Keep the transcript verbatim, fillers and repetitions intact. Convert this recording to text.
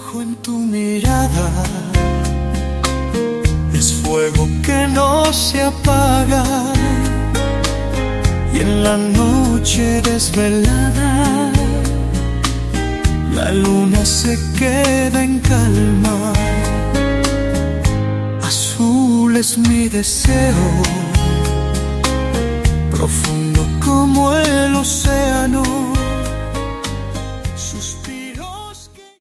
Dejo en tu mirada es fuego que no se apaga, y en la noche desvelada la luna se queda en calma. Azul es mi deseo,